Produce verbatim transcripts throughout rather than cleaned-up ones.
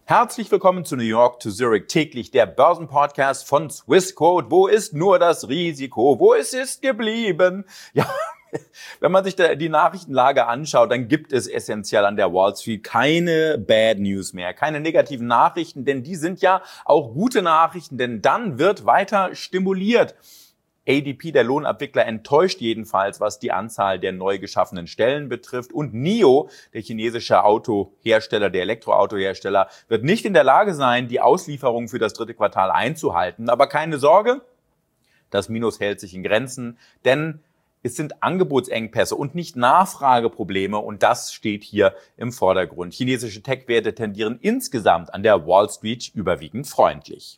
Herzlich willkommen zu New York to Zurich täglich, der Börsenpodcast von Swissquote. Wo ist nur das Risiko? Wo ist es geblieben? Ja, wenn man sich die Nachrichtenlage anschaut, dann gibt es essentiell an der Wall Street keine Bad News mehr, keine negativen Nachrichten, denn die sind ja auch gute Nachrichten, denn dann wird weiter stimuliert. A D P, der Lohnabwickler, enttäuscht jedenfalls, was die Anzahl der neu geschaffenen Stellen betrifft. Und N I O, der chinesische Autohersteller, der Elektroautohersteller, wird nicht in der Lage sein, die Auslieferung für das dritte Quartal einzuhalten. Aber keine Sorge, das Minus hält sich in Grenzen, denn es sind Angebotsengpässe und nicht Nachfrageprobleme und das steht hier im Vordergrund. Chinesische Tech-Werte tendieren insgesamt an der Wall Street überwiegend freundlich.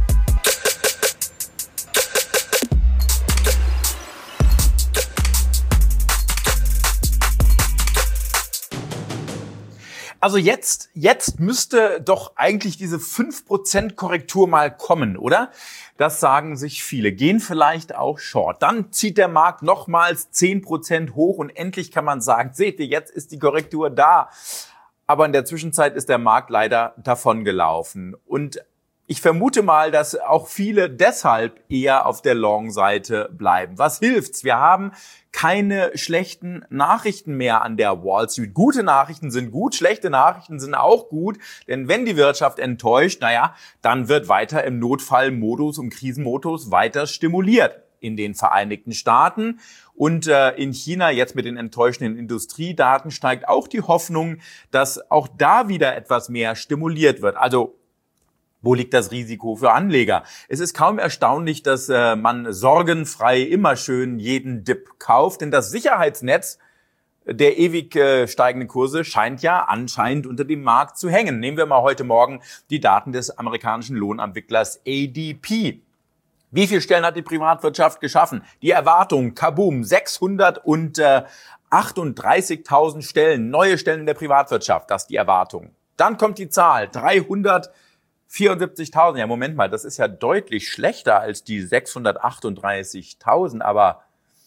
Also jetzt, jetzt müsste doch eigentlich diese fünf Prozent Korrektur mal kommen, oder? Das sagen sich viele. Gehen vielleicht auch short. Dann zieht der Markt nochmals zehn Prozent hoch und endlich kann man sagen, seht ihr, jetzt ist die Korrektur da. Aber in der Zwischenzeit ist der Markt leider davongelaufen. Und ich vermute mal, dass auch viele deshalb eher auf der Long-Seite bleiben. Was hilft's? Wir haben keine schlechten Nachrichten mehr an der Wall Street. Gute Nachrichten sind gut, schlechte Nachrichten sind auch gut, denn wenn die Wirtschaft enttäuscht, naja, dann wird weiter im Notfallmodus, im Krisenmodus weiter stimuliert. In den Vereinigten Staaten und äh, in China jetzt mit den enttäuschenden Industriedaten steigt auch die Hoffnung, dass auch da wieder etwas mehr stimuliert wird. Also wo liegt das Risiko für Anleger? Es ist kaum erstaunlich, dass äh, man sorgenfrei immer schön jeden Dip kauft, denn das Sicherheitsnetz der ewig äh, steigenden Kurse scheint ja anscheinend unter dem Markt zu hängen. Nehmen wir mal heute Morgen die Daten des amerikanischen Lohnabwicklers A D P. Wie viele Stellen hat die Privatwirtschaft geschaffen? Die Erwartung, kaboom, sechshundertachtunddreißigtausend Stellen, neue Stellen in der Privatwirtschaft, das ist die Erwartung. Dann kommt die Zahl, dreihundertvierundsiebzigtausend. Ja, Moment mal, das ist ja deutlich schlechter als die sechshundertachtunddreißigtausend, aber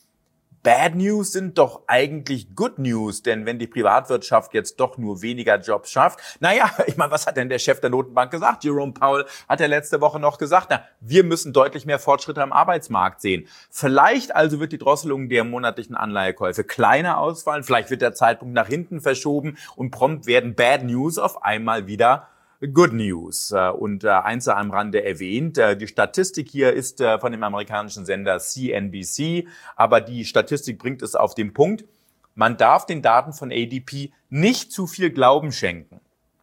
Bad News sind doch eigentlich Good News, denn wenn die Privatwirtschaft jetzt doch nur weniger Jobs schafft, naja, ich meine, was hat denn der Chef der Notenbank gesagt? Jerome Powell hat ja letzte Woche noch gesagt, na, wir müssen deutlich mehr Fortschritte am Arbeitsmarkt sehen. Vielleicht also wird die Drosselung der monatlichen Anleihekäufe kleiner ausfallen, vielleicht wird der Zeitpunkt nach hinten verschoben und prompt werden Bad News auf einmal wieder Good News. Und eins am Rande erwähnt, die Statistik hier ist von dem amerikanischen Sender C N B C, aber die Statistik bringt es auf den Punkt, man darf den Daten von A D P nicht zu viel Glauben schenken.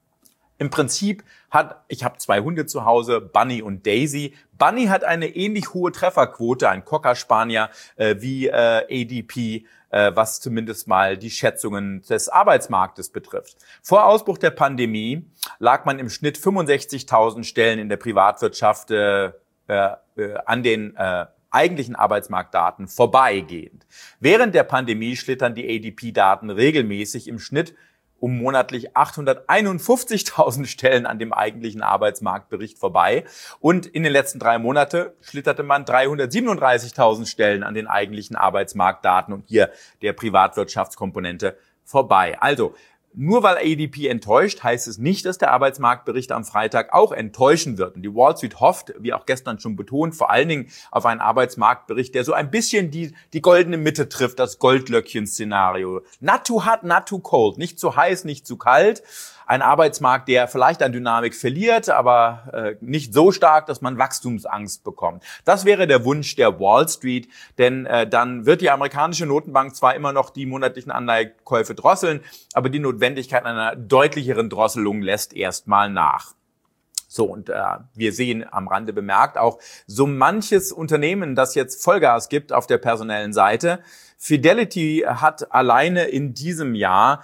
Im Prinzip hat, ich habe zwei Hunde zu Hause, Bunny und Daisy. Bunny hat eine ähnlich hohe Trefferquote, ein Cocker Spanier, äh, wie äh, A D P, äh, was zumindest mal die Schätzungen des Arbeitsmarktes betrifft. Vor Ausbruch der Pandemie lag man im Schnitt fünfundsechzigtausend Stellen in der Privatwirtschaft äh, äh, an den äh, eigentlichen Arbeitsmarktdaten vorbeigehend. Während der Pandemie schlittern die A D P-Daten regelmäßig im Schnitt um monatlich achthunderteinundfünfzigtausend Stellen an dem eigentlichen Arbeitsmarktbericht vorbei. Und in den letzten drei Monaten schlitterte man dreihundertsiebenunddreißigtausend Stellen an den eigentlichen Arbeitsmarktdaten und hier der Privatwirtschaftskomponente vorbei. Also nur weil A D P enttäuscht, heißt es nicht, dass der Arbeitsmarktbericht am Freitag auch enttäuschen wird. Und die Wall Street hofft, wie auch gestern schon betont, vor allen Dingen auf einen Arbeitsmarktbericht, der so ein bisschen die, die goldene Mitte trifft, das Goldlöckchen-Szenario. Not too hot, not too cold. Nicht zu heiß, nicht zu kalt. Ein Arbeitsmarkt, der vielleicht an Dynamik verliert, aber äh, nicht so stark, dass man Wachstumsangst bekommt. Das wäre der Wunsch der Wall Street, denn äh, dann wird die amerikanische Notenbank zwar immer noch die monatlichen Anleihekäufe drosseln, aber die Notwendigkeit einer deutlicheren Drosselung lässt erstmal nach. So, und äh, wir sehen am Rande bemerkt auch so manches Unternehmen, das jetzt Vollgas gibt auf der personellen Seite. Fidelity hat alleine in diesem Jahr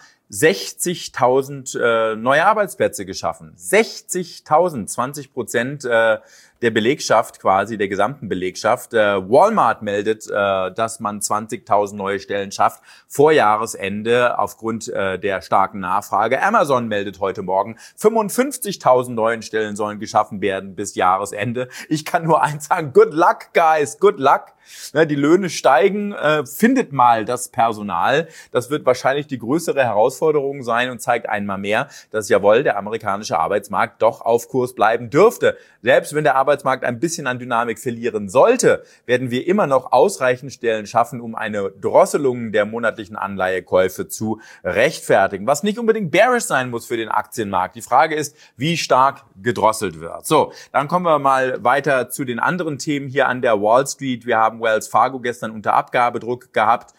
sechzigtausend äh, neue Arbeitsplätze geschaffen. sechzigtausend, zwanzig Prozent äh, der Belegschaft quasi, der gesamten Belegschaft. Äh, Walmart meldet, äh, dass man zwanzigtausend neue Stellen schafft vor Jahresende aufgrund äh, der starken Nachfrage. Amazon meldet heute Morgen, fünfundfünfzigtausend neuen Stellen sollen geschaffen werden bis Jahresende. Ich kann nur eins sagen, good luck, guys, good luck. Die Löhne steigen, äh, findet mal das Personal. Das wird wahrscheinlich die größere Herausforderung sein und zeigt einmal mehr, dass jawohl, der amerikanische Arbeitsmarkt doch auf Kurs bleiben dürfte. Selbst wenn der Arbeitsmarkt ein bisschen an Dynamik verlieren sollte, werden wir immer noch ausreichend Stellen schaffen, um eine Drosselung der monatlichen Anleihekäufe zu rechtfertigen. Was nicht unbedingt bearish sein muss für den Aktienmarkt. Die Frage ist, wie stark gedrosselt wird. So, dann kommen wir mal weiter zu den anderen Themen hier an der Wall Street. Wir haben Wells Fargo gestern unter Abgabedruck gehabt.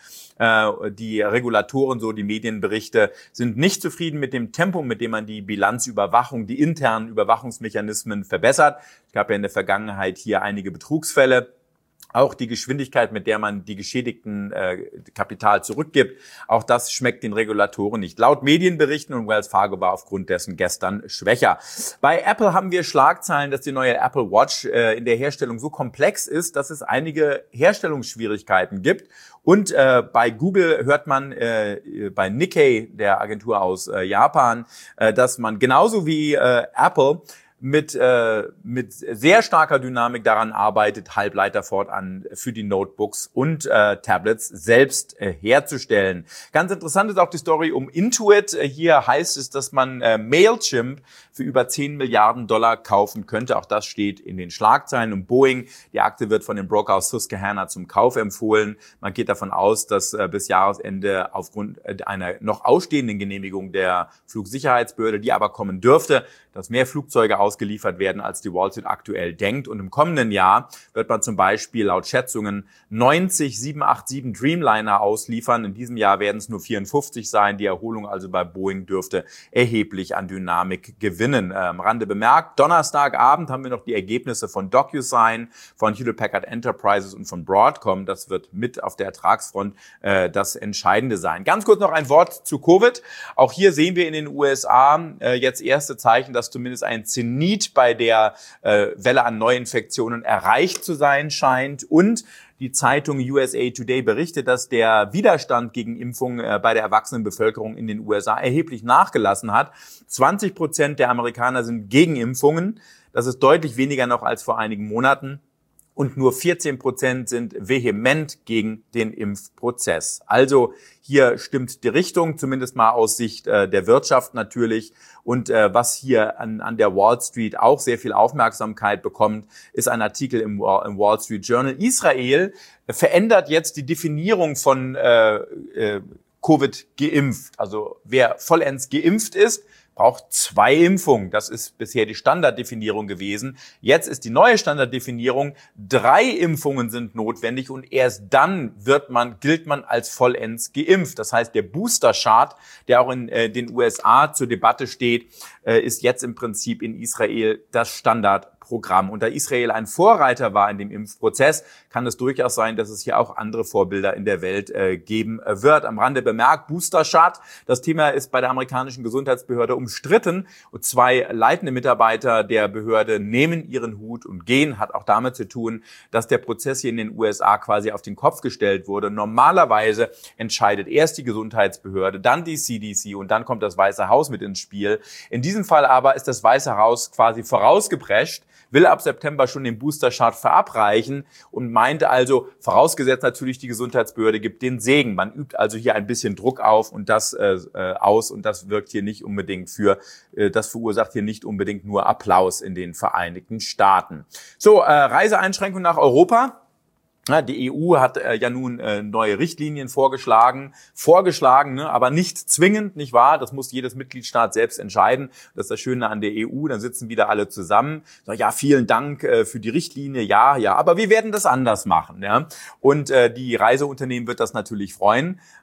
Die Regulatoren, so die Medienberichte, sind nicht zufrieden mit dem Tempo, mit dem man die Bilanzüberwachung, die internen Überwachungsmechanismen verbessert. Es gab ja in der Vergangenheit hier einige Betrugsfälle. Auch die Geschwindigkeit, mit der man die geschädigten äh, Kapital zurückgibt, auch das schmeckt den Regulatoren nicht. Laut Medienberichten, und Wells Fargo war aufgrund dessen gestern schwächer. Bei Apple haben wir Schlagzeilen, dass die neue Apple Watch äh, in der Herstellung so komplex ist, dass es einige Herstellungsschwierigkeiten gibt. Und äh, bei Google hört man äh, bei Nikkei, der Agentur aus äh, Japan, äh, dass man genauso wie äh, Apple mit äh, mit sehr starker Dynamik daran arbeitet, Halbleiter fortan für die Notebooks und äh, Tablets selbst äh, herzustellen. Ganz interessant ist auch die Story um Intuit. Hier heißt es, dass man äh, Mailchimp für über zehn Milliarden Dollar kaufen könnte. Auch das steht in den Schlagzeilen. Und Boeing, die Aktie wird von dem Broker aus Susquehanna zum Kauf empfohlen. Man geht davon aus, dass äh, bis Jahresende aufgrund einer noch ausstehenden Genehmigung der Flugsicherheitsbehörde, die aber kommen dürfte, dass mehr Flugzeuge ausgeliefert werden, als die Wall Street aktuell denkt. Und im kommenden Jahr wird man zum Beispiel laut Schätzungen neunzig sieben acht sieben Dreamliner ausliefern. In diesem Jahr werden es nur vierundfünfzig sein. Die Erholung also bei Boeing dürfte erheblich an Dynamik gewinnen. Am Rande bemerkt, Donnerstagabend haben wir noch die Ergebnisse von DocuSign, von Hewlett Packard Enterprises und von Broadcom. Das wird mit auf der Ertragsfront äh, das Entscheidende sein. Ganz kurz noch ein Wort zu Covid. Auch hier sehen wir in den U S A äh, jetzt erste Zeichen, dass zumindest ein Zenit bei der äh, Welle an Neuinfektionen erreicht zu sein scheint. Und die Zeitung U S A Today berichtet, dass der Widerstand gegen Impfungen äh, bei der erwachsenen Bevölkerung in den U S A erheblich nachgelassen hat. zwanzig Prozent der Amerikaner sind gegen Impfungen. Das ist deutlich weniger noch als vor einigen Monaten. Und nur vierzehn Prozent sind vehement gegen den Impfprozess. Also hier stimmt die Richtung, zumindest mal aus Sicht äh, der Wirtschaft natürlich. Und äh, was hier an, an der Wall Street auch sehr viel Aufmerksamkeit bekommt, ist ein Artikel im, im Wall Street Journal. Israel verändert jetzt die Definierung von äh, äh, Covid geimpft. Also wer vollends geimpft ist, braucht zwei Impfungen. Das ist bisher die Standarddefinierung gewesen. Jetzt ist die neue Standarddefinierung, drei Impfungen sind notwendig und erst dann wird man, gilt man als vollends geimpft. Das heißt, der Booster-Chart, der auch in äh, den U S A zur Debatte steht, äh, ist jetzt im Prinzip in Israel das Standard Programm. Und da Israel ein Vorreiter war in dem Impfprozess, kann es durchaus sein, dass es hier auch andere Vorbilder in der Welt äh, geben wird. Am Rande bemerkt, Booster-Shot. Das Thema ist bei der amerikanischen Gesundheitsbehörde umstritten. Und zwei leitende Mitarbeiter der Behörde nehmen ihren Hut und gehen. Hat auch damit zu tun, dass der Prozess hier in den U S A quasi auf den Kopf gestellt wurde. Normalerweise entscheidet erst die Gesundheitsbehörde, dann die C D C und dann kommt das Weiße Haus mit ins Spiel. In diesem Fall aber ist das Weiße Haus quasi vorausgeprescht, will ab September schon den Booster-Chart verabreichen und meinte also, vorausgesetzt natürlich die Gesundheitsbehörde gibt den Segen. Man übt also hier ein bisschen Druck auf und das äh, aus und das wirkt hier nicht unbedingt für, äh, das verursacht hier nicht unbedingt nur Applaus in den Vereinigten Staaten. So, äh, Reiseeinschränkungen nach Europa. Die E U hat äh, ja nun äh, neue Richtlinien vorgeschlagen, vorgeschlagen, ne, aber nicht zwingend, nicht wahr? Das muss jedes Mitgliedstaat selbst entscheiden. Das ist das Schöne an der E U. Dann sitzen wieder alle zusammen. So, ja, vielen Dank äh, für die Richtlinie. Ja, ja, aber wir werden das anders machen. Ja? Und äh, die Reiseunternehmen wird das natürlich freuen.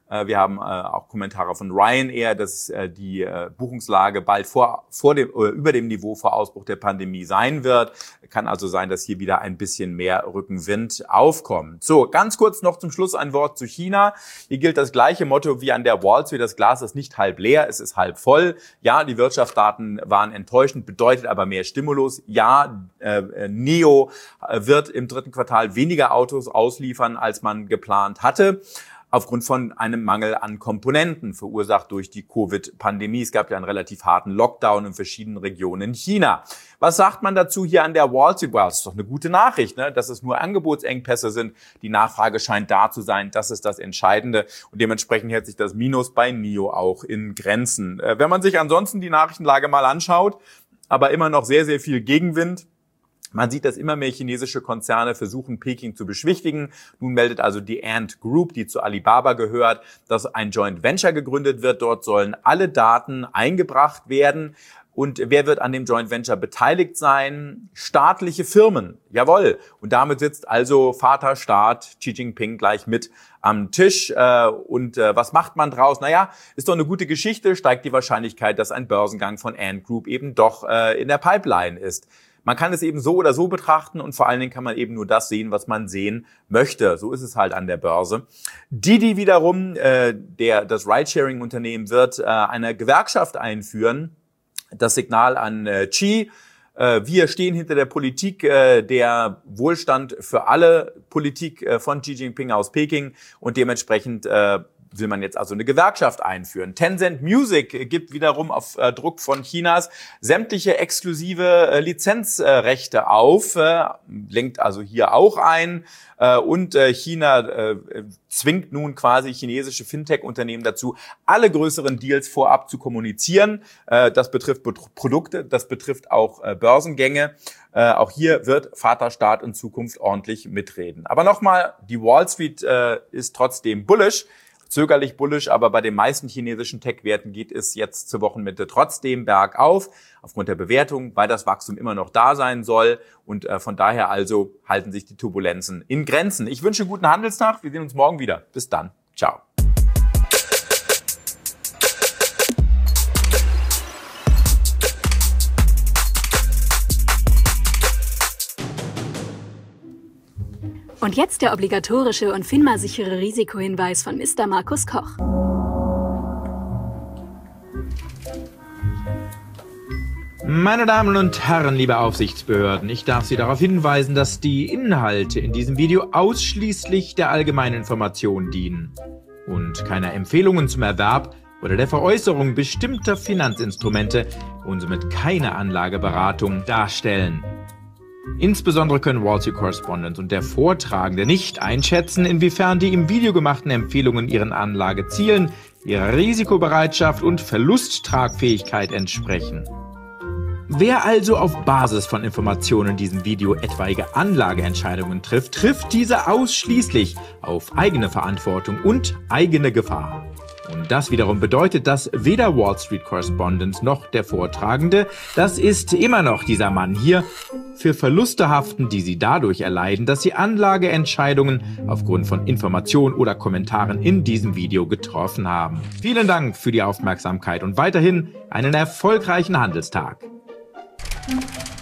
Wir haben auch Kommentare von Ryanair, dass die Buchungslage bald vor, vor dem, über dem Niveau vor Ausbruch der Pandemie sein wird. Kann also sein, dass hier wieder ein bisschen mehr Rückenwind aufkommt. So, ganz kurz noch zum Schluss ein Wort zu China. Hier gilt das gleiche Motto wie an der Wall Street. Das Glas ist nicht halb leer, es ist halb voll. Ja, die Wirtschaftsdaten waren enttäuschend, bedeutet aber mehr Stimulus. Ja, äh, N I O wird im dritten Quartal weniger Autos ausliefern, als man geplant hatte, aufgrund von einem Mangel an Komponenten, verursacht durch die Covid-Pandemie. Es gab ja einen relativ harten Lockdown in verschiedenen Regionen in China. Was sagt man dazu hier an der Wall Street? Well, das ist doch eine gute Nachricht, ne? Dass es nur Angebotsengpässe sind. Die Nachfrage scheint da zu sein. Das ist das Entscheidende. Und dementsprechend hält sich das Minus bei N I O auch in Grenzen. Äh, wenn man sich ansonsten die Nachrichtenlage mal anschaut, aber immer noch sehr, sehr viel Gegenwind. Man sieht, dass immer mehr chinesische Konzerne versuchen, Peking zu beschwichtigen. Nun meldet also die Ant Group, die zu Alibaba gehört, dass ein Joint Venture gegründet wird. Dort sollen alle Daten eingebracht werden. Und wer wird an dem Joint Venture beteiligt sein? Staatliche Firmen. Jawohl. Und damit sitzt also Vater Staat Xi Jinping gleich mit am Tisch. Und was macht man draus? Naja, ist doch eine gute Geschichte. Steigt die Wahrscheinlichkeit, dass ein Börsengang von Ant Group eben doch in der Pipeline ist. Man kann es eben so oder so betrachten und vor allen Dingen kann man eben nur das sehen, was man sehen möchte. So ist es halt an der Börse. Didi wiederum, äh, der das Ridesharing-Unternehmen, wird äh, eine Gewerkschaft einführen. Das Signal an äh, Xi: äh, wir stehen hinter der Politik, äh, der Wohlstand für alle Politik äh, von Xi Jinping aus Peking und dementsprechend äh, will man jetzt also eine Gewerkschaft einführen. Tencent Music gibt wiederum auf äh, Druck von Chinas sämtliche exklusive äh, Lizenzrechte auf, äh, lenkt also hier auch ein. Äh, und äh, China äh, zwingt nun quasi chinesische Fintech-Unternehmen dazu, alle größeren Deals vorab zu kommunizieren. Äh, das betrifft Bet- Produkte, das betrifft auch äh, Börsengänge. Äh, auch hier wird Vaterstaat in Zukunft ordentlich mitreden. Aber nochmal, die Wall Street äh, ist trotzdem bullish. Zögerlich bullish, aber bei den meisten chinesischen Tech-Werten geht es jetzt zur Wochenmitte trotzdem bergauf, aufgrund der Bewertung, weil das Wachstum immer noch da sein soll. Und äh, von daher also halten sich die Turbulenzen in Grenzen. Ich wünsche einen guten Handelstag. Wir sehen uns morgen wieder. Bis dann. Ciao. Und jetzt der obligatorische und FINMA-sichere Risikohinweis von Mister Markus Koch. Meine Damen und Herren, liebe Aufsichtsbehörden, ich darf Sie darauf hinweisen, dass die Inhalte in diesem Video ausschließlich der allgemeinen Information dienen und keine Empfehlungen zum Erwerb oder der Veräußerung bestimmter Finanzinstrumente und somit keine Anlageberatung darstellen. Insbesondere können Wall Street Correspondent und der Vortragende nicht einschätzen, inwiefern die im Video gemachten Empfehlungen ihren Anlagezielen, ihrer Risikobereitschaft und Verlusttragfähigkeit entsprechen. Wer also auf Basis von Informationen in diesem Video etwaige Anlageentscheidungen trifft, trifft diese ausschließlich auf eigene Verantwortung und eigene Gefahr. Und das wiederum bedeutet, dass weder Wall Street Correspondent noch der Vortragende, das ist immer noch dieser Mann hier, für Verluste haften, die sie dadurch erleiden, dass sie Anlageentscheidungen aufgrund von Informationen oder Kommentaren in diesem Video getroffen haben. Vielen Dank für die Aufmerksamkeit und weiterhin einen erfolgreichen Handelstag.